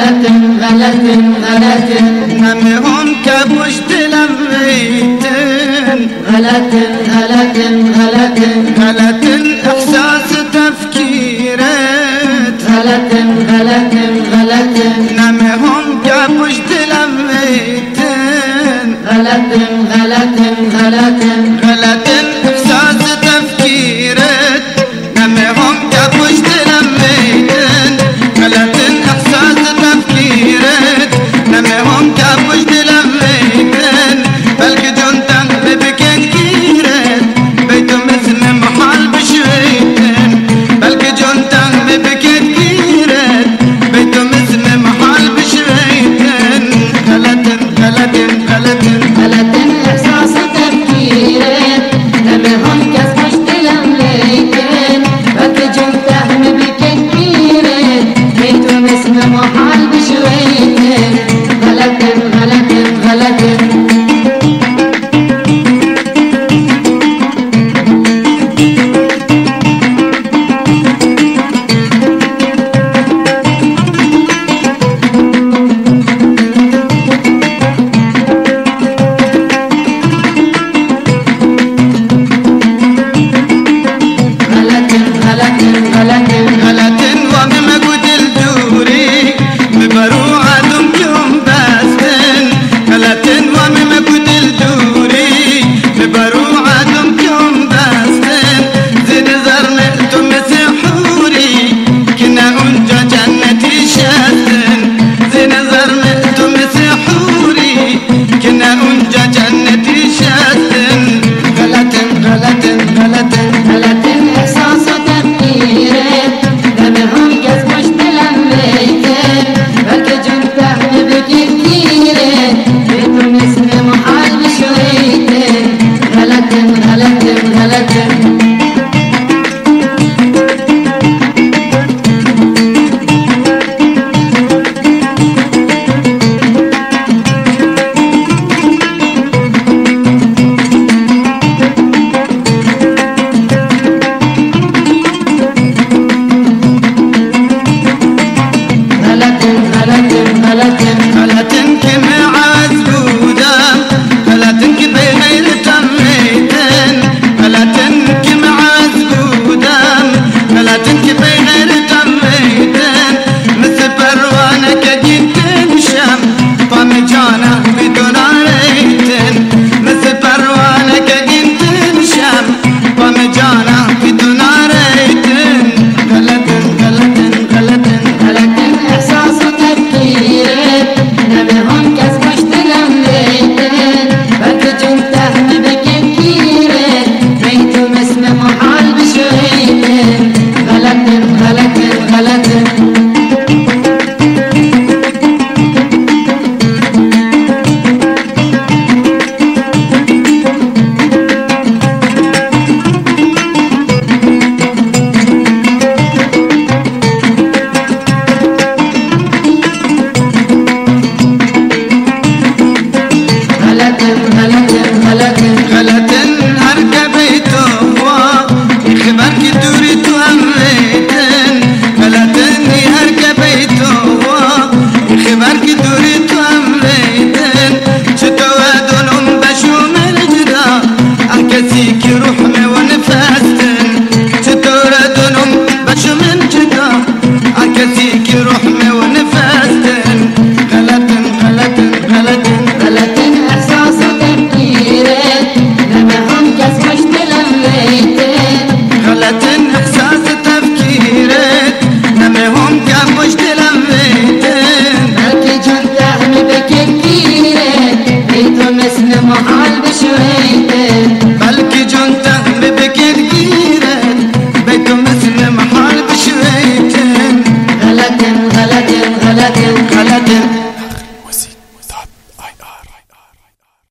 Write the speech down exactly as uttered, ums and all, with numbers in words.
غلطن غلطن غلطن همهم كبوش تلميتن غلطن غلطن غلطن غلطن إحساس تفكيرت غلطن غلطن غلطن همهم كبوش تلميتن غلطن غلطن غلطن غلطن إحساس تفكيرت همهم كبوش تلميتن غلطن إحساس تفكيرت همهم كبوش تلميتن بلكي جنتن ببكين كيرت بيتم اسم محل بشويتن بلكي جنتن ببكين كيرت بيتم اسم محل بشويتن غلطن غلطن غلطن